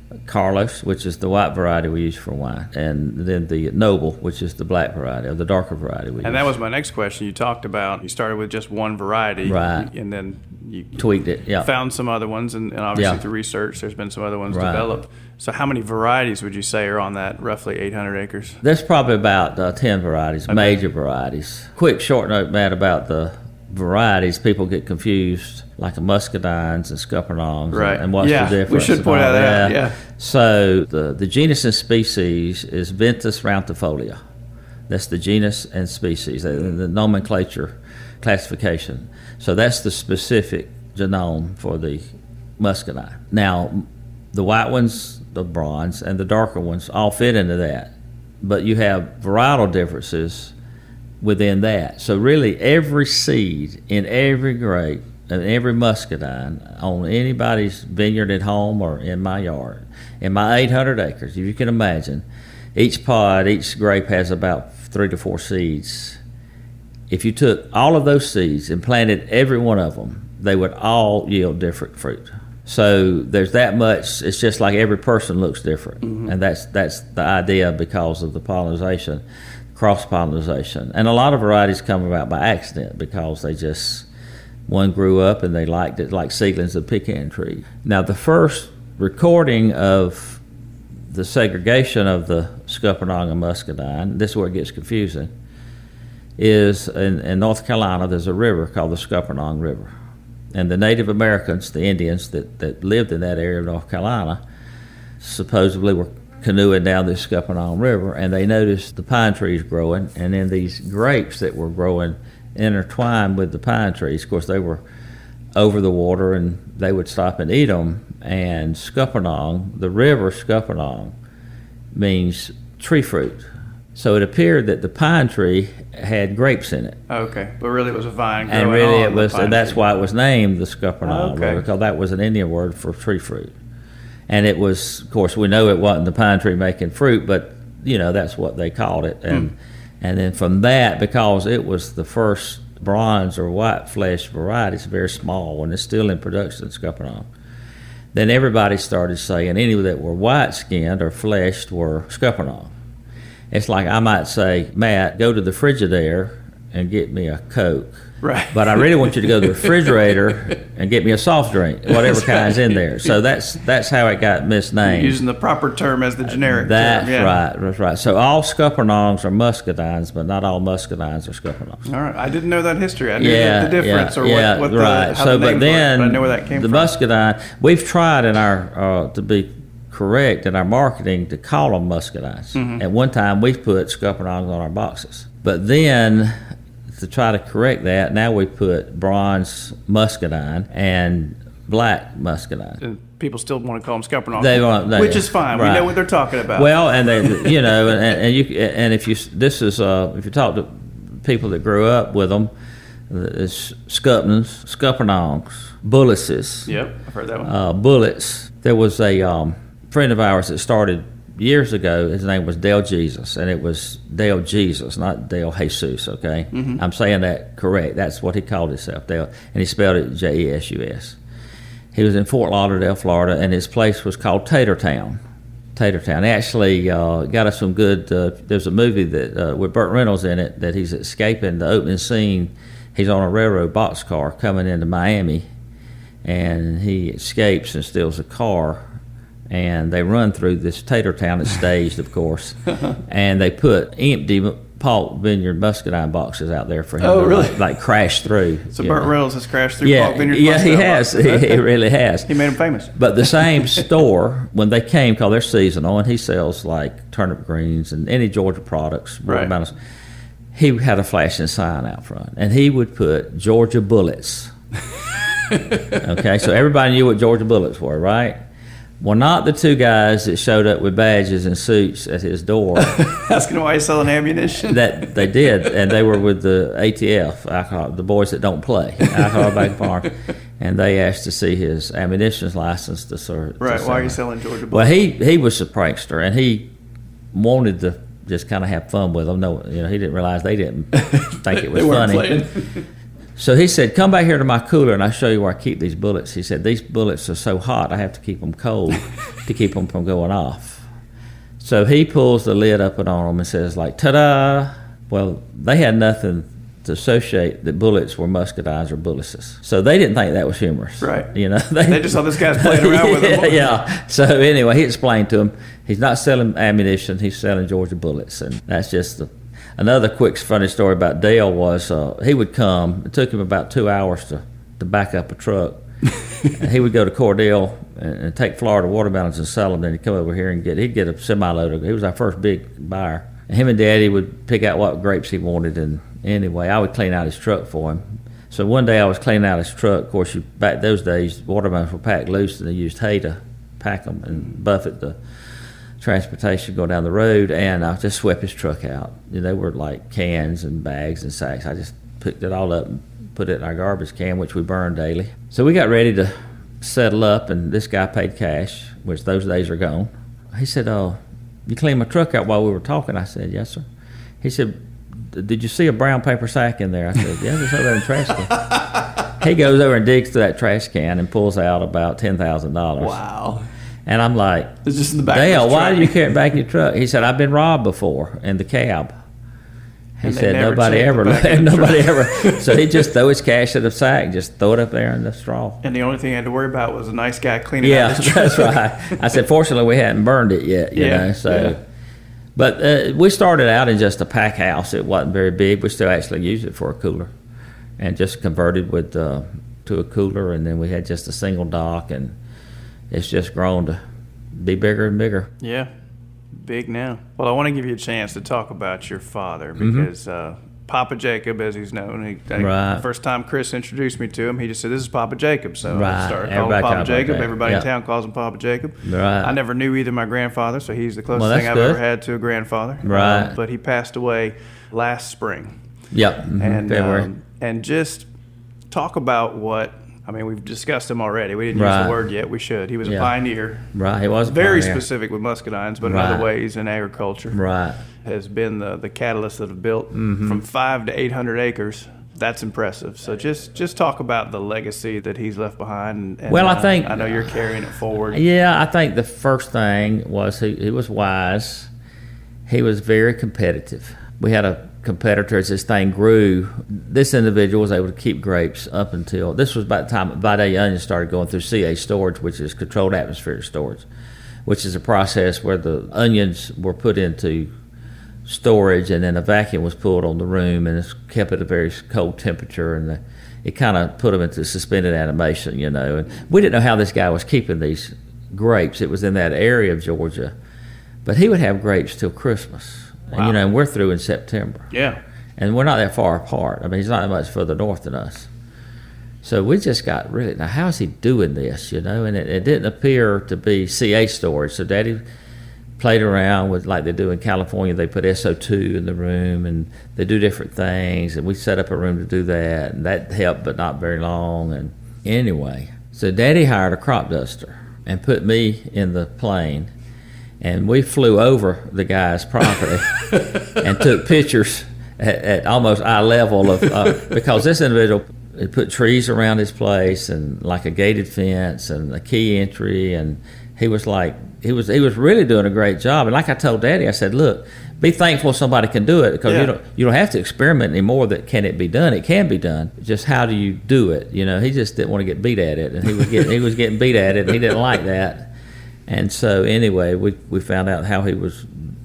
Carlos, which is the white variety we use for wine, and then the Noble, which is the black variety, or the darker variety we use. And that was my next question. You talked about, you started with just one variety. Right. And then you tweaked it, yeah. Found some other ones, and, and obviously Yeah. through research, there's been some other ones Right. developed. So how many varieties would you say are on that roughly eight hundred acres? There's probably about uh, ten varieties, Okay. major varieties. Quick short note, Matt, about the varieties. People get confused, like the muscadines and scuppernongs, Right. and, and what's Yeah, the we difference. should and point all out that, yeah. So the, the genus and species is Ventus rountifolia. That's the genus and species, the, the nomenclature classification. So that's the specific genome for the muscadine. Now, the white ones, the bronze, and the darker ones all fit into that. But you have varietal differences within that. So really every seed in every grape and every muscadine on anybody's vineyard at home or in my yard, in my eight hundred acres, if you can imagine, each pod, each grape has about three to four seeds. If you took all of those seeds and planted every one of them, they would all yield different fruit. So there's that much. It's just like every person looks different, mm-hmm. and that's that's the idea because of the pollination, cross-pollination. And a lot of varieties come about by accident because they just, one grew up and they liked it, like seedlings of pecan tree. Now the first recording of the segregation of the scuppernong and muscadine, this is where it gets confusing, is in, in North Carolina. There's a river called the Scuppernong River. And the Native Americans, the Indians that, that lived in that area of North Carolina, supposedly were canoeing down this Scuppernong River, and they noticed the pine trees growing, and then these grapes that were growing intertwined with the pine trees. Of course, they were over the water, and they would stop and eat them. And Scuppernong, the river Scuppernong, means tree fruit. So it appeared that the pine tree had grapes in it. Okay, but really it was a vine growing And really on it was, the pine and that's tree. why it was named the Scuppernong Okay. River, because that was an Indian word for tree fruit. And it was, of course, we know it wasn't the pine tree making fruit, but, you know, that's what they called it. And Hmm. and then from that, because it was the first bronze or white flesh variety, it's very small and it's still in production, Scuppernong, then everybody started saying any that were white-skinned or fleshed were Scuppernong. It's like I might say, Matt, go to the Frigidaire and get me a Coke. Right. But I really want you to go to the refrigerator and get me a soft drink, whatever kind's in there. So that's that's how it got misnamed. Using the proper term as the generic That's term. Yeah. right. That's right. So all Scuppernongs are muscadines, but not all muscadines are Scuppernongs. All right. I didn't know that history. I knew Yeah, the, the difference yeah, or yeah, what, what the, right. how so, the names but then were, but I know where that came the from. muscadine, we've tried in our uh, to be correct in our marketing to call them muscadines. Mm-hmm. At one time, we put Scuppernongs on our boxes, but then to try to correct that, now we put bronze muscadine and black muscadine. And people still want to call them Scuppernong, They want, they, which is fine. right. We know what they're talking about. Well, and they, you know, and, and you, and if you, this is, uh, if you talk to people that grew up with them, it's Scuppernongs, Scuppernongs, Bullises, Yep, I've heard that one. uh, bullets. There was a um, friend of ours that started years ago. His name was Dale Jesus, and it was Dale Jesus, not Dale Jesus, okay? Mm-hmm. I'm saying that correct. That's what he called himself, Dale, and he spelled it J E S U S. He was in Fort Lauderdale, Florida, and his place was called Tatertown. Tatertown. He actually uh, got us some good, uh, there's a movie that uh, with Burt Reynolds in it that he's escaping the opening scene. He's on a railroad boxcar coming into Miami, and he escapes and steals a car. And they run through this tater town. It's staged, of course. And they put empty Paul Vineyard muscadine boxes out there for him Oh, to really? like, like crash through. So you Burt know. Reynolds has crashed through Yeah, Paul Vineyard. yeah, he Muscadine has. boxes. He, he really has. He made him famous. But the same store, when they came, because they're seasonal, and he sells like turnip greens and any Georgia products. Right. watermelons. He had a flashing sign out front, and he would put Georgia Bullets. Okay, so everybody knew what Georgia Bullets were, right? Well, not the two guys that showed up with badges and suits at his door. Asking why he's selling ammunition. That they did, and they were with the A T F, alcohol, the boys that don't play, alcohol back farm, and they asked to see his ammunition license to serve. Right, to why are you sell. selling Georgia Bullets? Well, he he was a prankster, and he wanted to just kind of have fun with them. No, you know, he didn't realize they didn't think it was They weren't funny. playing. So he said, come back here to my cooler and I'll show you where I keep these bullets. He said, these bullets are so hot, I have to keep them cold to keep them from going off. So he pulls the lid up and on them and says, like, ta-da. Well, they had nothing to associate that bullets were muscadines or bullets. So they didn't think that was humorous. Right. You know, they, they just saw this guy's playing around with them. Yeah, yeah. So anyway, he explained to him, he's not selling ammunition, he's selling Georgia bullets. And that's just the... Another quick funny story about Dale was uh, he would come. It took him about two hours to, to back up a truck. And he would go to Cordell and, and take Florida watermelons and sell them. Then he'd come over here and get he'd get a semi-load of. He was our first big buyer. And him and Daddy would pick out what grapes he wanted. And anyway, I would clean out his truck for him. So one day I was cleaning out his truck. Of course, you, back those days, watermelons were packed loose, and they used hay to pack them and buffet the transportation going down the road, and I just swept his truck out. You know, they were like cans and bags and sacks. I just picked it all up and put it in our garbage can, which we burned daily. So we got ready to settle up, and this guy paid cash, which those days are gone. He said, oh, you cleaned my truck out while we were talking? I said, yes, sir. He said, did you see a brown paper sack in there? I said, yeah, it's over there in the trash can. He goes over and digs through that trash can and pulls out about ten thousand dollars. Wow. And I'm like, it's just in the back Dale, of his why truck. do you carry it back in your truck? He said, I've been robbed before in the cab. He And they said, never nobody checked ever, the back of the nobody truck. ever. So he'd just throw his cash in the sack, just throw it up there in the straw. And the only thing I had to worry about was a nice guy cleaning Yeah, out his truck. that's right. I said, fortunately, we hadn't burned it yet, you Yeah, know. So, yeah. But uh, we started out in just a pack house. It wasn't very big. We still actually used it for a cooler, and just converted with uh, to a cooler. And then we had just a single dock, and it's just grown to be bigger and bigger. Yeah, big now. Well, I want to give you a chance to talk about your father because mm-hmm. uh, Papa Jacob, as he's known, he, I, right. the first time Chris introduced me to him, he just said, this is Papa Jacob. So right. I started Everybody calling Papa Jacob. Jacob. Everybody yep. in town calls him Papa Jacob. Right. I never knew either my grandfather, so he's the closest well, thing I've good. ever had to a grandfather. Right. Um, but he passed away last spring. Yep. Mm-hmm. And, February. um, and just talk about what... I mean, we've discussed him already. We didn't right. use the word yet. We should. He was yeah. a pioneer. Right, he was a Very pioneer. specific with muscadines, but right. in other ways in agriculture. Right. Has been the, the catalyst that have built mm-hmm. from five to eight hundred acres. That's impressive. So just just talk about the legacy that he's left behind. And, and, well, I uh, think... I know you're carrying it forward. Yeah, I think the first thing was he, he was wise. He was very competitive. We had a competitor as this thing grew. This individual was able to keep grapes up until this was about the time Vidalia Onions started going through C A storage, which is controlled atmospheric storage, which is a process where the onions were put into storage and then a vacuum was pulled on the room and it's kept at a very cold temperature, and the, it kind of put them into suspended animation, you know. And we didn't know how this guy was keeping these grapes. It was in that area of Georgia, but he would have grapes till Christmas. Wow. And, you know, and we're through in September. Yeah. And we're not that far apart. I mean, he's not that much further north than us. So we just got really, now how's he doing this, you know? And it, it didn't appear to be C A storage. So Daddy played around with, like they do in California, they put S O two in the room and they do different things. And we set up a room to do that. And that helped, but not very long. And anyway, so Daddy hired a crop duster and put me in the plane. And we flew over the guy's property and took pictures at, at almost eye level of uh, because this individual had put trees around his place and like a gated fence and a key entry, and he was like he was he was really doing a great job. And like I told Daddy, I said, look, be thankful somebody can do it because yeah. you don't you don't have to experiment anymore. That can it be done? It can be done. Just how do you do it? You know, he just didn't want to get beat at it, and he was getting he was getting beat at it, and he didn't like that. And so anyway, we, we found out how he was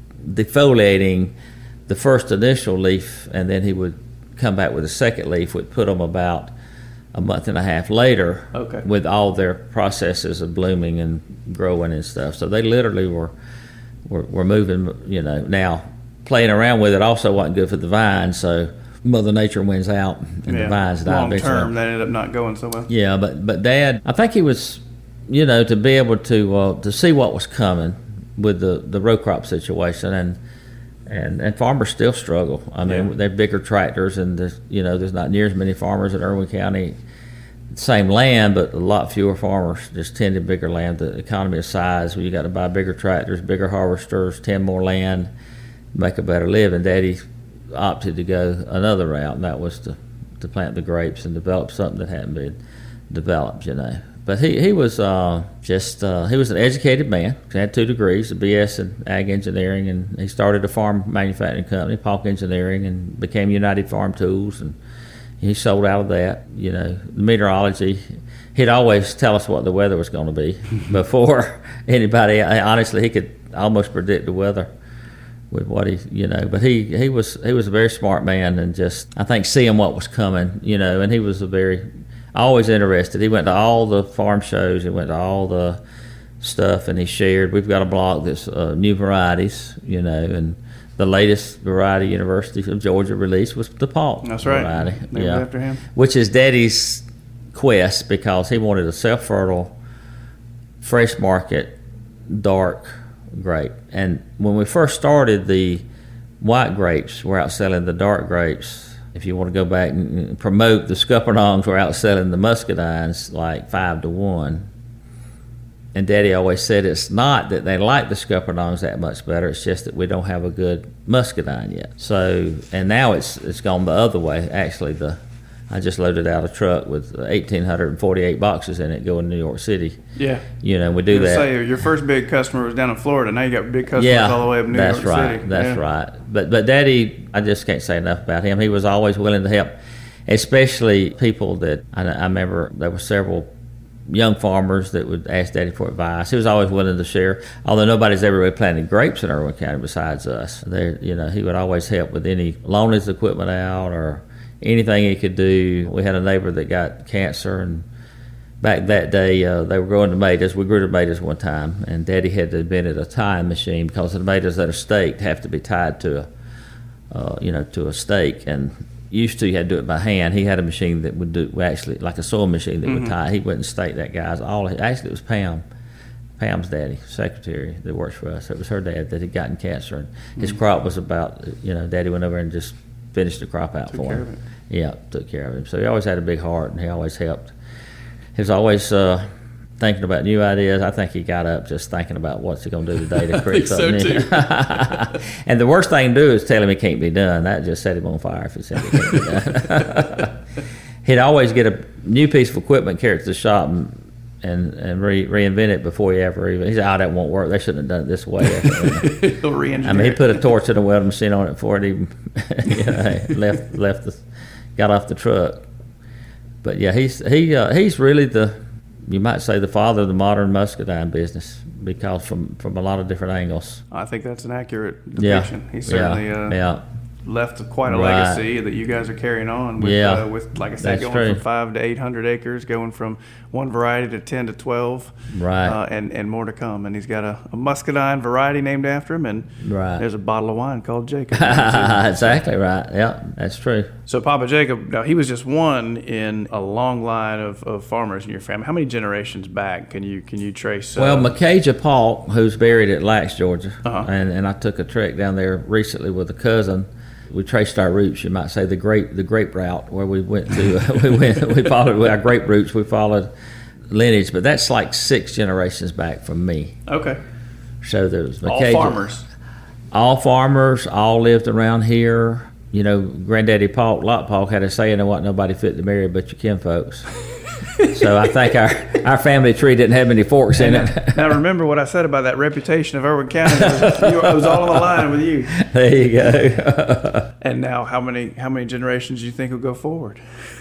defoliating the first initial leaf, and then he would come back with a second leaf. We'd put them about a month and a half later okay. with all their processes of blooming and growing and stuff. So they literally were, were, were moving, you know. Now, playing around with it also wasn't good for the vine, so Mother Nature wins out and yeah. the vines die. Long term, that ended up not going so well. Yeah, but, but Dad, I think he was... You know, to be able to uh, to see what was coming with the, the row crop situation, and and, and farmers still struggle. I mean, yeah. they're bigger tractors, and there's, you know, there's not near as many farmers in Irwin County. Same land, but a lot fewer farmers. Just tend to bigger land. The economy of size, where you got to buy bigger tractors, bigger harvesters, tend more land, make a better living. Daddy opted to go another route, and that was to to plant the grapes and develop something that hadn't been developed, you know. But he, he was uh, just, uh, he was an educated man. He had two degrees, a B S in ag engineering, and he started a farm manufacturing company, Polk Engineering, and became United Farm Tools, and he sold out of that. You know, meteorology, he'd always tell us what the weather was going to be before anybody, honestly, he could almost predict the weather with what he, you know, but he, he was he was a very smart man, and just, I think, seeing what was coming, you know, and he was a very, always interested. He went to all the farm shows, he went to all the stuff, and he shared. We've got a blog that's uh, new varieties, you know, and the latest variety University of Georgia released was the Polk That's right. variety. Named yeah. after him. Which is Daddy's quest, because he wanted a self-fertile, fresh market, dark grape. And when we first started, the white grapes were outselling the dark grapes. If you want to go back and promote, the Scuppernongs were outselling the muscadines like five to one. And Daddy always said it's not that they like the Scuppernongs that much better, it's just that we don't have a good muscadine yet. So, and now it's it's gone the other way. Actually, the I just loaded out a truck with one thousand eight hundred forty-eight boxes in it going to New York City. Yeah. You know, we do that. Say your first big customer was down in Florida. Now you got big customers yeah, all the way up in New that's York right, City. That's yeah. right. But but Daddy, I just can't say enough about him. He was always willing to help, especially people that I, I remember. There were several young farmers that would ask Daddy for advice. He was always willing to share. Although nobody's ever really planted grapes in Irwin County besides us, there, you know, he would always help with any loan his equipment out or anything he could do. We had a neighbor that got cancer, and back that day uh, they were growing tomatoes. We grew tomatoes one time, and Daddy had to invented a tying machine, because the tomatoes that are staked have to be tied to a, uh, you know, to a stake. And used to you had to do it by hand. He had a machine that would do actually like a sewing machine that mm-hmm. would tie. He wouldn't stake that guy's all. Actually, it was Pam. Pam's daddy, secretary that works for us. It was her dad that had gotten cancer, and his mm-hmm. crop was about, you know, Daddy went over and just finished the crop out took for care him. Of it. Yeah, took care of him. So he always had a big heart, and he always helped. He was always uh, thinking about new ideas. I think he got up just thinking about what's he going to do today to create something so new. And the worst thing to do is tell him it can't be done. That just set him on fire if he said it can't be done. He'd always get a new piece of equipment, carry it to the shop, and and, and re, reinvent it before he ever even. He said, "Oh, that won't work. They shouldn't have done it this way." He'll re-engineer. I mean, he put a torch in a welding machine on it before it even you know, left left the got off the truck. But yeah, he's he uh, he's really the, you might say, the father of the modern muscadine business, because from, from a lot of different angles. I think that's an accurate depiction. Yeah. He certainly yeah. Uh, yeah. left quite a right. legacy that you guys are carrying on with, yeah. uh, with like I said, That's going true. from five to eight hundred acres, going from one variety to ten to twelve, right? Uh, and and more to come. And he's got a, a muscadine variety named after him, and right. there's a bottle of wine called Jacob. Exactly right. Yeah, that's true. So Papa Jacob, now he was just one in a long line of, of farmers in your family. How many generations back can you can you trace? Uh, Well, Micajah Polk, who's buried at Lax, Georgia, uh-huh. and and I took a trek down there recently with a cousin. We traced our roots, you might say, the grape the grape route, where we went to. Uh, we went we followed our grape roots. We followed lineage, but that's like six generations back from me. Okay. So there's Micajah. All farmers. All farmers, all lived around here. You know, Granddaddy Polk, Lot Polk, had a saying, "There wasn't nobody fit to marry but your kinfolks." So I think our, our family tree didn't have any forks in it. Now remember what I said about that reputation of Irwin County. It was, it was all on the line with you. There you go. And now, how many how many generations do you think will go forward?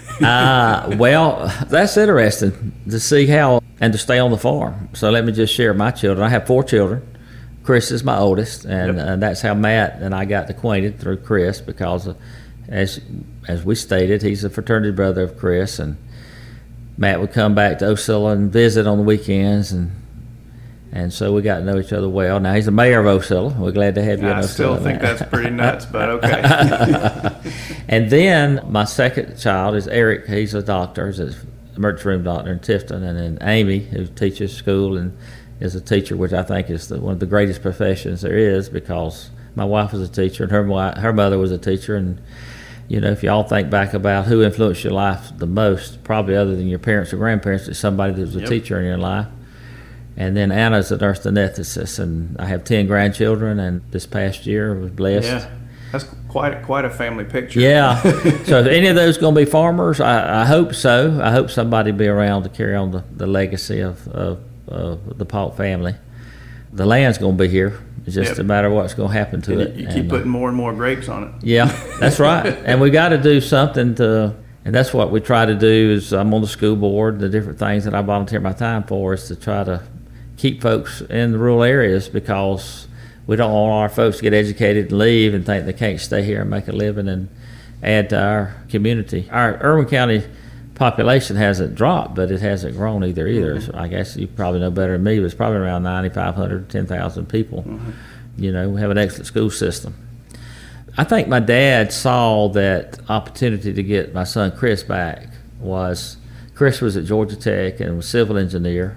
uh, well, that's interesting to see how, and to stay on the farm. So let me just share my children. I have four children. Chris is my oldest, and, yep. and that's how Matt and I got acquainted, through Chris, because uh, as as we stated, he's a fraternity brother of Chris, and Matt would come back to Ocilla and visit on the weekends, and and so we got to know each other well. Now he's the mayor of Ocilla. We're glad to have you. I in still Ocilla, think Matt. that's pretty nuts, but okay. And then my second child is Eric. He's a doctor. He's an emergency room doctor in Tifton, and then Amy, who teaches school and is a teacher, which I think is the, one of the greatest professions there is, because my wife was a teacher, and her wife, her mother was a teacher, and you know, if y'all think back about who influenced your life the most, probably other than your parents or grandparents, it's somebody that was a yep. teacher in your life. And then Anna's a nurse anesthetist, and I have ten grandchildren, and this past year I was blessed. Yeah. That's quite quite a family picture. Yeah. So if any of those going to be farmers, I, I hope so. I hope somebody will be around to carry on the, the legacy of, of, of the Polk family. The land's going to be here. It's just Yep. a matter of what's going to happen to And it. You keep And, putting uh, more and more grapes on it. Yeah, that's right. And we got to do something to, and that's what we try to do. Is I'm on the school board. The different things that I volunteer my time for is to try to keep folks in the rural areas, because we don't want our folks to get educated and leave and think they can't stay here and make a living and add to our community. Our Irwin County population hasn't dropped, but it hasn't grown either either. Mm-hmm. So I guess you probably know better than me, but it's probably around ninety-five hundred, ten thousand people. Mm-hmm. You know, we have an excellent school system. I think my dad saw that opportunity to get my son Chris back. Was Chris was at Georgia Tech and was a civil engineer,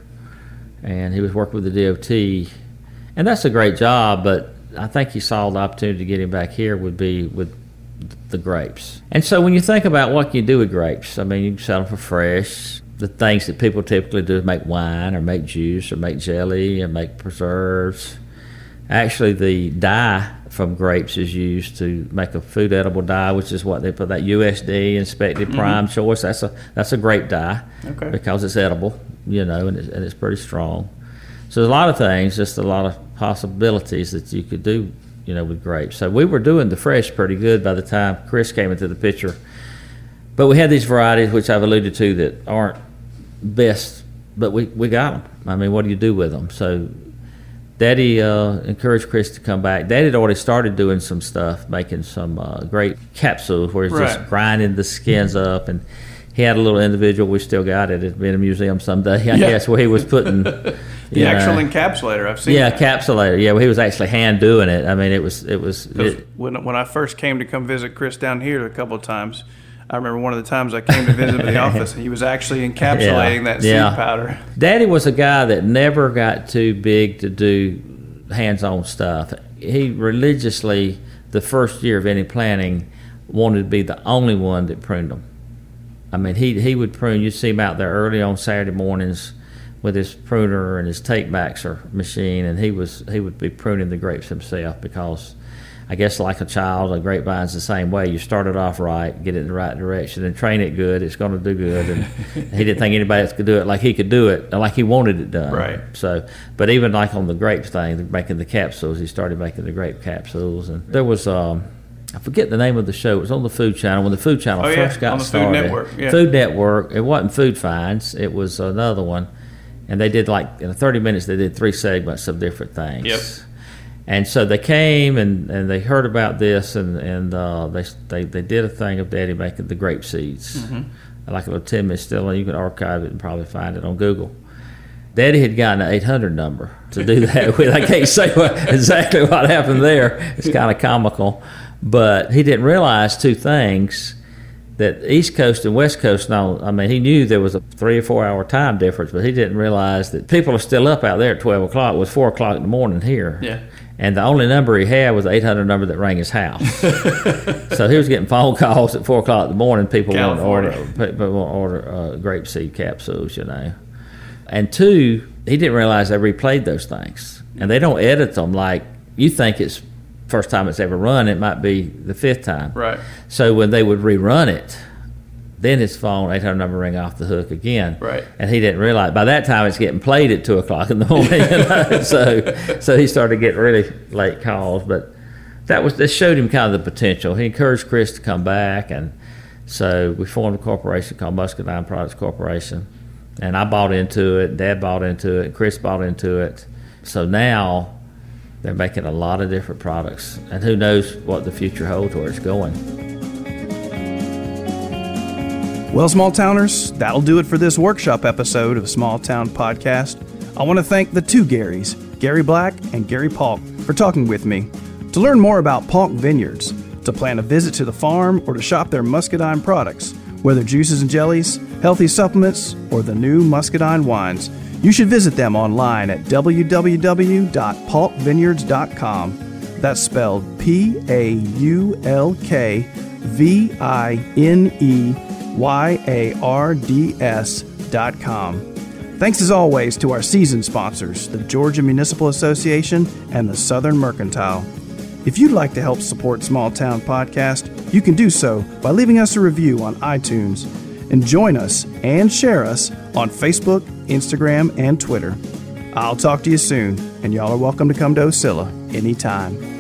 and he was working with the D O T, and that's a great job, but I think he saw the opportunity to get him back here would be with the grapes. And so when you think about what can you do with grapes, I mean, you can sell them for fresh. The things that people typically do is make wine or make juice or make jelly and make preserves. Actually, the dye from grapes is used to make a food edible dye, which is what they put that U S D inspected Mm-hmm. prime choice. That's a that's a grape dye, Okay. because it's edible, you know, and it's, and it's pretty strong. So there's a lot of things, just a lot of possibilities that you could do, you know, with grapes. So we were doing the fresh pretty good by the time Chris came into the picture. But we had these varieties, which I've alluded to, that aren't best, but we, we got them. I mean, what do you do with them? So Daddy uh, encouraged Chris to come back. Daddy had already started doing some stuff, making some uh, great capsules where he's Right. just grinding the skins up. And he had a little individual, we still got it, it'll be in a museum someday, I Yeah. guess, where he was putting The you actual know, encapsulator, I've seen yeah, that. capsulator. Yeah, well, he was actually hand doing it. I mean, it was it was. 'Cause It, when when I first came to come visit Chris down here a couple of times, I remember one of the times I came to visit the office, and he was actually encapsulating Yeah, that seed yeah. powder. Daddy was a guy that never got too big to do hands-on stuff. He religiously, the first year of any planting, wanted to be the only one that pruned them. I mean, he he would prune. You'd see him out there early on Saturday mornings with his pruner and his tape baxer machine, and he was he would be pruning the grapes himself, because I guess like a child, a grapevine's the same way. You start it off right, get it in the right direction, and train it good. It's going to do good. And he didn't think anybody else could do it like he could do it, like he wanted it done. Right. So, but even like on the grapes thing, making the capsules, he started making the grape capsules. And there was, um, I forget the name of the show. It was on the Food Channel when the Food Channel Oh, yeah, first got on the Food started. Network, yeah. Food Network. It wasn't Food Finds. It was another one. And they did like, in thirty minutes, they did three segments of different things. Yep. And so they came and, and they heard about this, and, and uh, they, they they did a thing of Daddy making the grape seeds. Mm-hmm. Like a little ten minute still, and you can archive it and probably find it on Google. Daddy had gotten an eight hundred number to do that with. I can't say what, exactly what happened there. It's kind of comical. But he didn't realize two things, that East Coast and West Coast, no, I mean, he knew there was a three or four hour time difference, but he didn't realize that people are still up out there at twelve o'clock. It was four o'clock in the morning here. Yeah. And the only number he had was the eight hundred number that rang his house. So he was getting phone calls at four o'clock in the morning. People want to order, people want to order uh, grapeseed capsules, you know. And two, he didn't realize they replayed those things. And they don't edit them like you think it's first time it's ever run. It might be the fifth time. Right. So when they would rerun it, then his phone eight hundred number ring off the hook again. Right. And he didn't realize. By that time, it's getting played at two o'clock in the morning. You know? so, so he started getting really late calls. But that was that showed him kind of the potential. He encouraged Chris to come back, and so we formed a corporation called Muscadine Products Corporation. And I bought into it. Dad bought into it. Chris bought into it. So now they're making a lot of different products, and who knows what the future holds, where it's going. Well, small towners, that'll do it for this workshop episode of Small Town Podcast. I want to thank the two Garys, Gary Black and Gary Polk, for talking with me. To learn more about Polk Vineyards, to plan a visit to the farm, or to shop their Muscadine products, whether juices and jellies, healthy supplements, or the new Muscadine wines, you should visit them online at w w w dot polk vineyards dot com. That's spelled P A U L K V I N E Y A R D S dot com. Thanks as always to our season sponsors, the Georgia Municipal Association and the Southern Mercantile. If you'd like to help support Small Town Podcast, you can do so by leaving us a review on iTunes, and join us and share us on Facebook, Instagram, and Twitter. I'll talk to you soon, and y'all are welcome to come to Ocilla anytime.